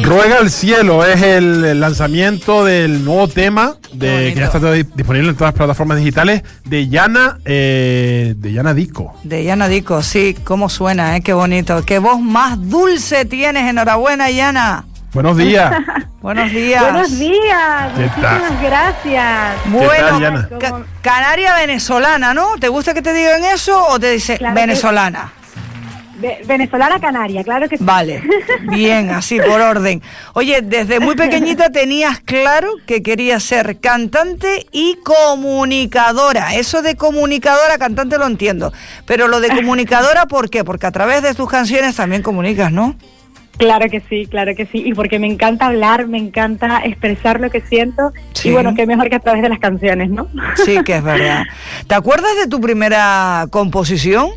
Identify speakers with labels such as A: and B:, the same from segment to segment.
A: Ruega al cielo es el lanzamiento del nuevo tema que ya está disponible en todas las plataformas digitales de Yana Dico.
B: De Yana Dico, sí, cómo suena, qué bonito. Qué voz más dulce tienes, enhorabuena, Yana.
A: Buenos días.
B: Buenos días.
C: Buenos días. Muchísimas gracias.
B: Bueno, canaria venezolana, ¿no? ¿Te gusta que te digan eso o te dice claro venezolana?
C: Venezolana canaria, claro que sí.
B: Vale, bien, así por orden. Oye, desde muy pequeñita tenías claro que querías ser cantante y comunicadora. Eso de comunicadora, cantante lo entiendo, pero lo de comunicadora, ¿por qué? Porque a través de tus canciones también comunicas, ¿no?
C: Claro que sí, y porque me encanta hablar, me encanta expresar lo que siento, sí. Y bueno, qué mejor que a través de las canciones, ¿no?
B: Sí, que es verdad. ¿Te acuerdas de tu primera composición?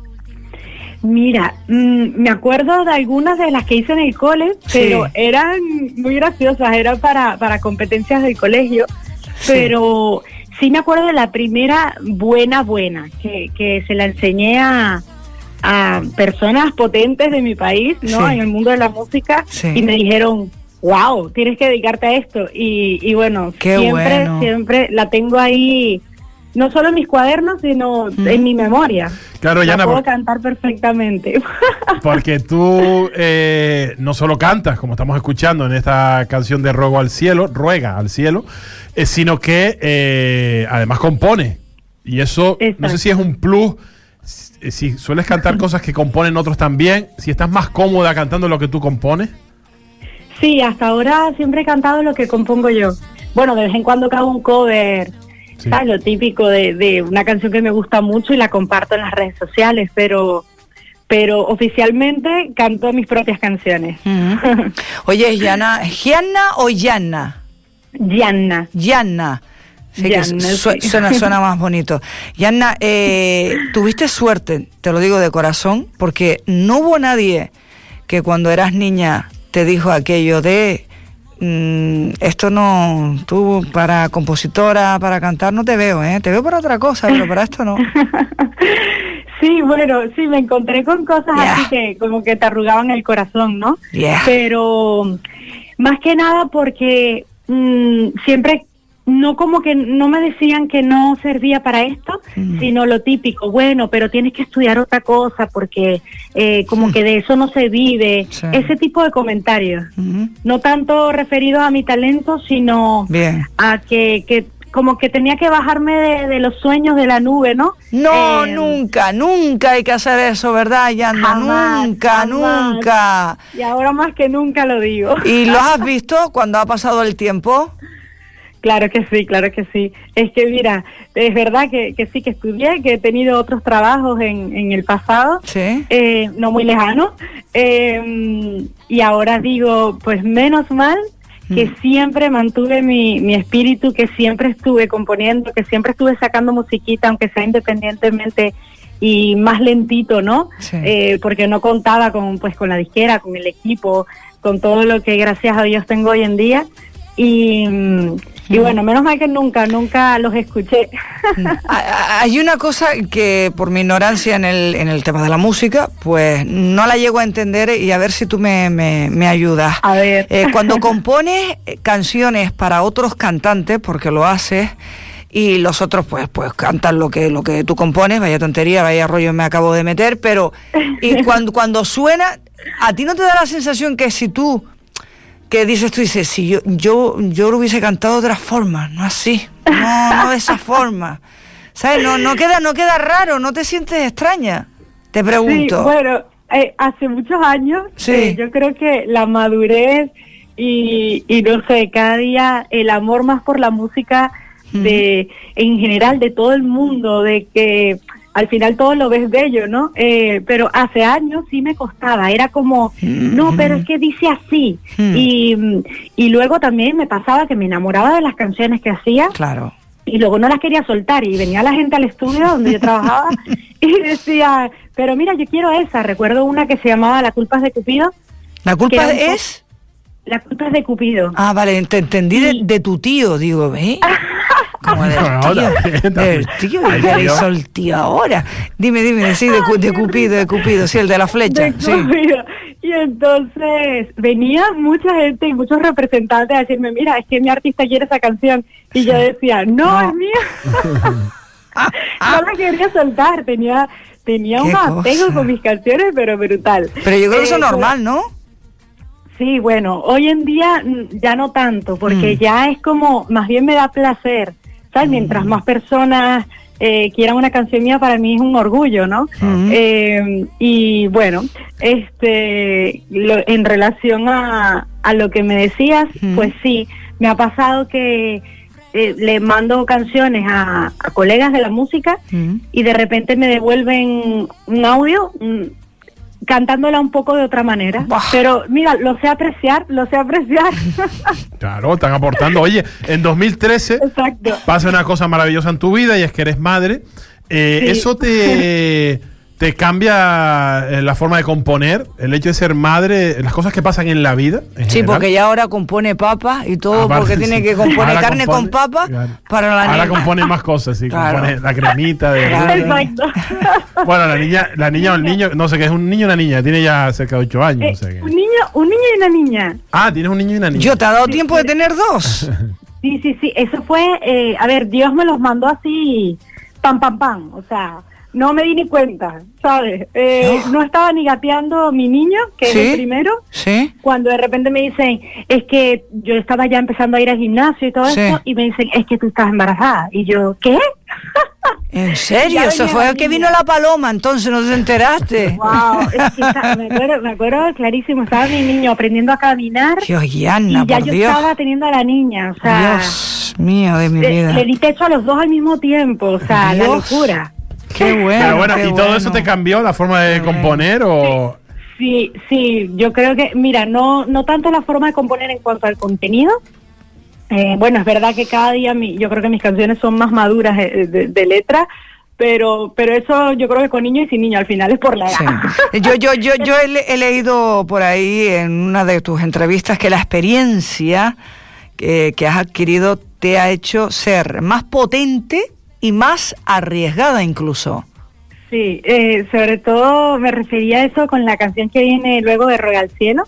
C: Mira, me acuerdo de algunas de las que hice en el cole, pero eran muy graciosas, eran para competencias del colegio, pero sí me acuerdo de la primera buena, que se la enseñé a personas potentes de mi país, ¿no? En el mundo de la música, y me dijeron, wow, tienes que dedicarte a esto, y bueno, siempre la tengo ahí, no solo en mis cuadernos, sino en mi memoria.
A: Claro,
C: Yana, puedo cantar perfectamente.
A: Porque tú no solo cantas, como estamos escuchando en esta canción de Ruega al cielo, sino que además compone. Y eso, no sé si es un plus, si sueles cantar cosas que componen otros también, si estás más cómoda cantando lo que tú compones.
C: Sí, hasta ahora siempre he cantado lo que compongo yo. Bueno, de vez en cuando hago un cover, ¿sabes? Lo típico de una canción que me gusta mucho y la comparto en las redes sociales, pero oficialmente canto mis propias canciones.
B: Oye, ¿Gianna o Yana? Yana. Sí, que suena más bonito. Yana, tuviste suerte, te lo digo de corazón, porque no hubo nadie que cuando eras niña te dijo aquello de esto no, tú para compositora, para cantar no te veo, te veo para otra cosa, pero para esto no.
C: Sí, bueno, sí, me encontré con cosas así que como que te arrugaban el corazón, ¿no? Pero más que nada porque siempre no, como que no me decían que no servía para esto, sino lo típico, bueno, pero tienes que estudiar otra cosa porque como que de eso no se vive, ese tipo de comentarios, no tanto referidos a mi talento, sino a que como que tenía que bajarme de los sueños de la nube, ¿no?
B: No, nunca hay que hacer eso, ¿verdad, Yana? Nunca.
C: Y ahora más que nunca lo digo.
B: ¿Y lo has visto cuando ha pasado el tiempo?
C: Claro que sí. Es que mira, es verdad que sí que estudié, que he tenido otros trabajos en el pasado, no muy lejanos, y ahora digo, pues menos mal que siempre mantuve mi espíritu, que siempre estuve componiendo, que siempre estuve sacando musiquita, aunque sea independientemente y más lentito, ¿no? Porque no contaba con la disquera, con el equipo, con todo lo que gracias a Dios tengo hoy en día, y bueno, menos mal que nunca los escuché.
B: Hay una cosa que por mi ignorancia en el tema de la música, pues no la llego a entender, y a ver si tú me ayudas.
C: A ver.
B: Cuando compones canciones para otros cantantes, porque lo haces, y los otros pues cantan lo que tú compones, vaya tontería, vaya rollo me acabo de meter, pero y cuando suena, ¿a ti no te da la sensación que si tú que dices, si yo lo hubiese cantado de otra forma, no así, no de esa forma, ¿sabes? No queda raro, no te sientes extraña, te pregunto.
C: Sí, bueno, hace muchos años, yo creo que la madurez y no sé, cada día el amor más por la música en general de todo el mundo, de que al final todo lo ves bello, ¿no? Pero hace años sí me costaba, era como, no, pero es que dice así. Y luego también me pasaba que me enamoraba de las canciones que hacía.
B: Claro.
C: Y luego no las quería soltar, y venía la gente al estudio donde yo trabajaba y decía, pero mira, yo quiero esa. Recuerdo una que se llamaba La culpa es de Cupido.
B: ¿La culpa es?
C: La culpa es de Cupido.
B: Ah, vale, te entendí de tu tío, digo, ¿ves? El tío, ¿qué hizo el tío ahora? Dime, sí, de Cupido, sí, el de la flecha.
C: De Cupido. Y entonces venía mucha gente y muchos representantes a decirme, mira, es que mi artista quiere esa canción. Y yo decía, no. Es mía. No la quería soltar, tenía un apego con mis canciones, pero brutal.
B: Pero yo creo que eso es normal, ¿no?
C: Sí, bueno, hoy en día ya no tanto, porque ya es como, más bien me da placer, ¿sabes? Mientras más personas quieran una canción mía, para mí es un orgullo, ¿no? Y bueno, en relación a lo que me decías, pues sí, me ha pasado que le mando canciones a colegas de la música y de repente me devuelven un audio cantándola un poco de otra manera. Pero mira, lo sé apreciar.
A: Claro, están aportando. Oye, en 2013
C: Exacto.
A: pasa una cosa maravillosa en tu vida y es que eres madre. Sí. ¿Eso te cambia la forma de componer? El hecho de ser madre, las cosas que pasan en la vida. En
B: sí, general. Porque ya ahora compone papas y todo, porque tiene que componer carne con papa para la niña.
A: Ahora compone más cosas, sí, compone la cremita de...
C: Exacto.
A: Bueno, la niña o el niño, no sé qué es, un niño o una niña, tiene ya cerca de 8 años. No sé qué.
C: Un niño y una niña.
A: Ah, tienes un niño y una niña.
B: Yo, ¿te ha dado tiempo de tener dos?
C: Sí, eso fue, a ver, Dios me los mandó así, pam, o sea... No me di ni cuenta, ¿sabes? No estaba ni gateando mi niño, que es el primero, cuando de repente me dicen, es que yo estaba ya empezando a ir al gimnasio y todo eso, y me dicen, es que tú estás embarazada. Y yo, ¿qué?
B: ¿En serio? Eso fue que vino la paloma, entonces no te enteraste.
C: Wow, es que me acuerdo clarísimo, estaba mi niño aprendiendo a caminar.
B: Dios, Yanna,
C: y ya yo estaba teniendo a la niña, o sea...
B: Dios mío de mi vida.
C: Le di techo a los dos al mismo tiempo, o sea, la locura.
B: Qué bueno.
A: Pero bueno, ¿y todo eso te cambió la forma de componer o...?
C: Sí, yo creo que, mira, no tanto la forma de componer en cuanto al contenido. Bueno, es verdad que cada día yo creo que mis canciones son más maduras de letra, pero eso yo creo que con niño y sin niño al final es por la edad.
B: Sí. Yo he leído por ahí en una de tus entrevistas que la experiencia que has adquirido te ha hecho ser más potente y más arriesgada incluso.
C: Sí, sobre todo me refería a eso con la canción que viene luego de Ruega al Cielo.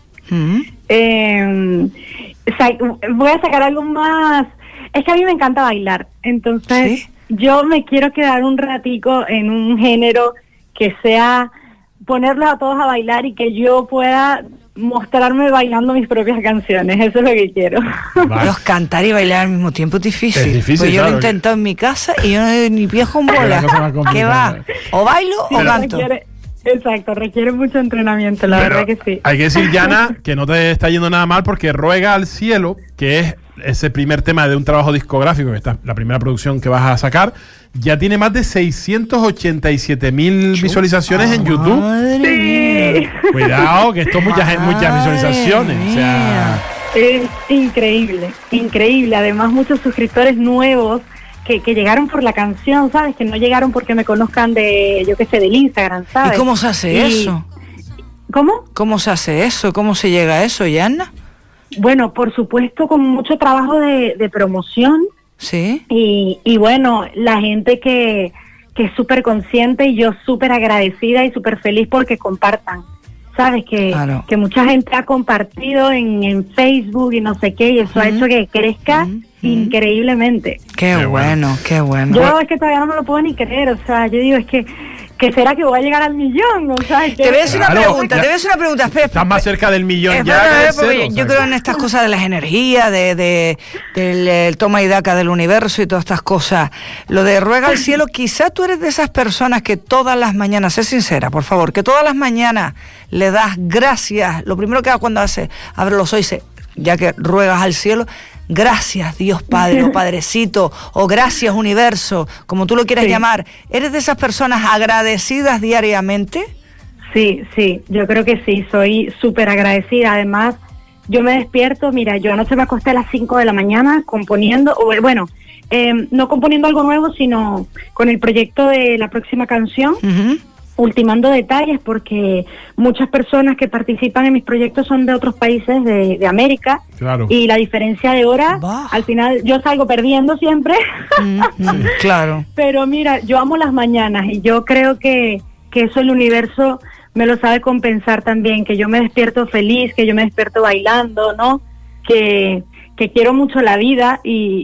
C: Voy a sacar algo más... Es que a mí me encanta bailar, entonces yo me quiero quedar un ratico en un género que sea ponerlos a todos a bailar y que yo pueda mostrarme bailando mis propias canciones. Eso es lo que quiero.
B: Los cantar y bailar al mismo tiempo es difícil.
A: Es difícil,
B: pues yo
A: claro,
B: lo he intentado en mi casa y yo no doy ni pies con bola. ¿Qué va? O bailo o canto.
C: Requiere mucho entrenamiento, la verdad que sí.
A: Hay que decir, Yana, que no te está yendo nada mal porque Ruega al Cielo, que es ese primer tema de un trabajo discográfico, que está la primera producción que vas a sacar, ya tiene más de 687.000 visualizaciones en YouTube.
C: Sí.
A: Cuidado, que esto es muchas visualizaciones. O sea,
C: es increíble. Además, muchos suscriptores nuevos que llegaron por la canción, ¿sabes? Que no llegaron porque me conozcan del Instagram, ¿sabes?
B: ¿Y cómo se hace eso?
C: ¿Cómo?
B: ¿Cómo se hace eso? ¿Cómo se llega a eso, Yanna?
C: Bueno, por supuesto, con mucho trabajo de promoción.
B: Sí.
C: Y bueno, la gente que es súper consciente y yo súper agradecida y súper feliz porque compartan. Sabes que mucha gente ha compartido en Facebook y no sé qué, y eso ha hecho que crezca increíblemente.
B: Qué bueno.
C: Yo es que todavía no me lo puedo ni creer, o sea, yo digo, es que será que voy a llegar al millón, o sea,
B: te voy a hacer una pregunta, espera.
A: Estás más cerca del millón ya.
B: Yo creo en estas cosas de las energías, del toma y daca del universo y todas estas cosas. Lo de Ruega al Cielo, quizá tú eres de esas personas que todas las mañanas, sé sincera, por favor, que todas las mañanas le das gracias. Lo primero que hago cuando abre los ojos, ya que ruegas al cielo, gracias Dios Padre o Padrecito o gracias Universo, como tú lo quieras llamar. ¿Eres de esas personas agradecidas diariamente?
C: Sí, yo creo que sí, soy súper agradecida. Además, yo me despierto, mira, yo anoche me acosté a las 5 de la mañana componiendo, no componiendo algo nuevo, sino con el proyecto de la próxima canción. ultimando detalles, porque muchas personas que participan en mis proyectos son de otros países de América.
A: Claro.
C: Y la diferencia de hora, al final yo salgo perdiendo siempre.
B: Claro.
C: Pero mira, yo amo las mañanas y yo creo que eso el universo me lo sabe compensar también, que yo me despierto feliz, que yo me despierto bailando, ¿no? Que quiero mucho la vida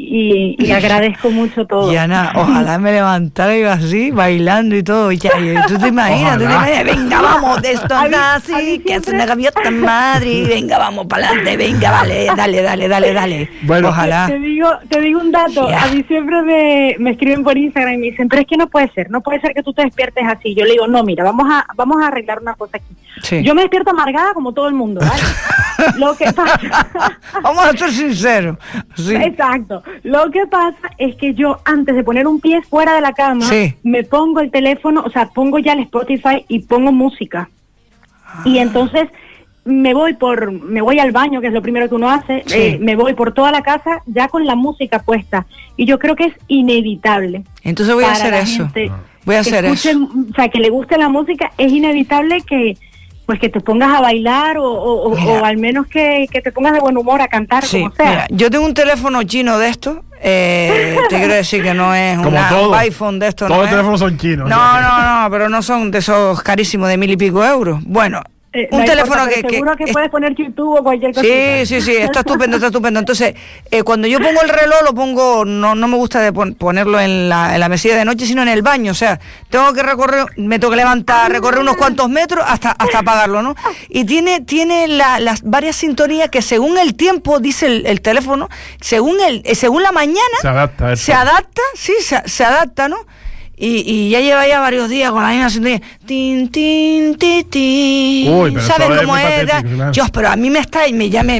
C: y agradezco mucho todo.
B: Y Ana, ojalá me levantara y iba así, bailando y todo. Ya, tú te imaginas, venga, vamos, de esto anda así, que es una gaviota en Madrid, venga, vamos para adelante, venga, vale, dale.
A: Bueno,
B: ojalá.
C: Te digo un dato, a mí siempre me escriben por Instagram y me dicen, pero es que no puede ser que tú te despiertes así. Yo le digo, no, mira, vamos a arreglar una cosa aquí.
B: Sí.
C: Yo me despierto amargada como todo el mundo, ¿vale? Lo que pasa...
B: Vamos a ser sinceros. Sí.
C: Exacto. Lo que pasa es que yo, antes de poner un pie fuera de la cama, me pongo el teléfono, o sea, pongo ya el Spotify y pongo música. Y entonces me voy al baño, que es lo primero que uno hace, me voy por toda la casa ya con la música puesta. Y yo creo que es inevitable.
B: Entonces voy a hacer eso. Voy a hacer eso.
C: O sea, que le guste la música, es inevitable que te pongas a bailar o al menos que te pongas de buen humor a cantar, como sea.
B: Mira, yo tengo un teléfono chino de estos, te quiero decir que no es un iPhone de estos.
A: Todos los teléfonos son chinos.
B: No, pero no son de esos carísimos de 1.000 y pico euros. Bueno, un teléfono que
C: seguro que puedes poner YouTube o cualquier cosa.
B: Sí, está estupendo. Entonces, cuando yo pongo el reloj, lo pongo, no me gusta de ponerlo en la mesilla de noche, sino en el baño. O sea, me tengo que levantar, recorrer unos cuantos metros hasta apagarlo, ¿no? Y tiene las varias sintonías que según el tiempo, dice el teléfono, según la mañana, se adapta, ¿no? Y ya lleva ya varios días con la misma sintonía. Tin, tin, ti, ti. ¿Sabes cómo es? Claro. Dios, pero a mí me está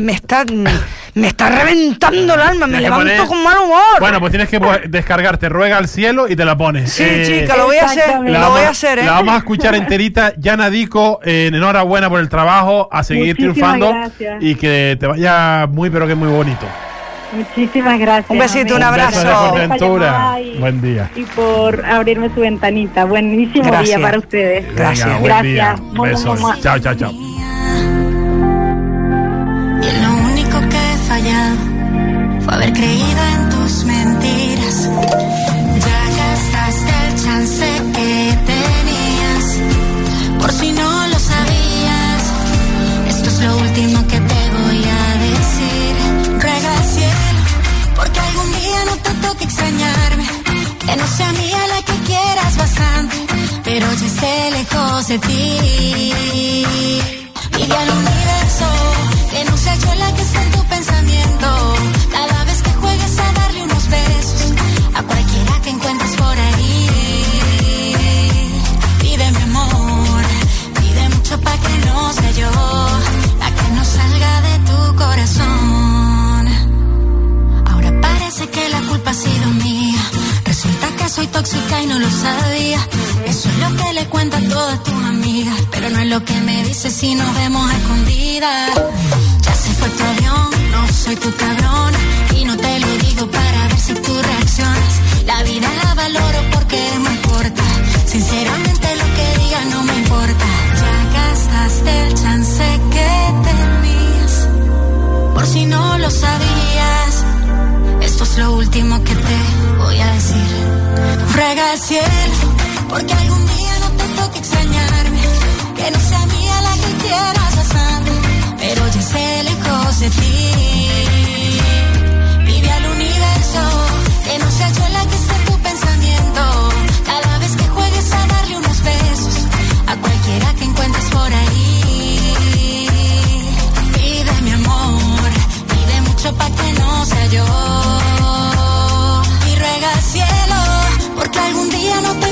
B: reventando el alma, me levanto con mal humor.
A: Bueno, pues tienes que descargarte Ruega al Cielo y te la pones.
B: Sí, chica, lo voy a hacer.
A: La vamos a escuchar enterita. Yana Dico, enhorabuena por el trabajo, a seguir triunfando.
C: Gracias.
A: Y que te vaya muy, pero que muy bonito.
C: Muchísimas gracias.
B: Un besito, un abrazo.
A: Buen día.
C: Y por abrirme su ventanita. Buenísimo día para ustedes.
B: Gracias.
C: Gracias.
A: Besos. Chao.
D: Y lo único que he fallado fue haber creído en tus mentiras. Ya gastaste el chance que tenías. Por si no lo sabías, esto es lo último que te voy a decir. Ruega al cielo porque algún día no te toque extrañarme, que no sea mía la que quieras bastante, pero ya esté lejos de ti. Pide al universo que no sea yo la que esté en tu pensamiento, cada vez que juegues a darle unos besos a cualquiera que encuentres por ahí. Pide mi amor, pide mucho pa' que no sea yo la que no salga de tu corazón. Ahora parece que la culpa ha sido mía, resulta que soy tóxica y no lo sabía. Eso es lo que le cuentan todas tus amigas, pero no es lo que me dices si nos vemos a escondidas. Ya se fue tu avión, no soy tu cabrón, y no te lo digo para ver si tú reaccionas. La vida la valoro porque eres muy corta, sinceramente lo que digas no me importa. Ya gastaste el chance que tenías, por si no lo sabías, esto es lo último que te voy a decir. Ruega al cielo porque algún día no te toque extrañarme, que no sea mía la que quieras bastante, pero ya esté lejos de ti. Pide al universo que no sea yo la que esté en tu pensamiento, cada vez que juegues a darle unos besos a cualquiera que encuentres por ahí. Pide mi amor, pide mucho pa' que no sea yo. Y ruega al cielo porque algún día no te